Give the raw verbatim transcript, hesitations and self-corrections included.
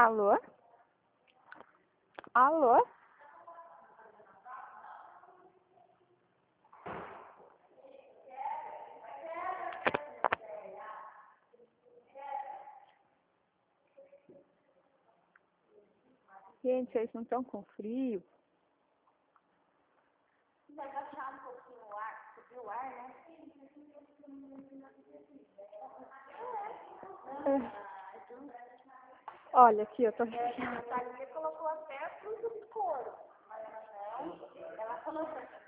Alô? Alô? Gente, vocês não estão com frio? Vai baixar um pouquinho o ar, subir o ar, né? É. Olha aqui, eu tô... A Thalia colocou até tudo de couro, mas ela não, ela falou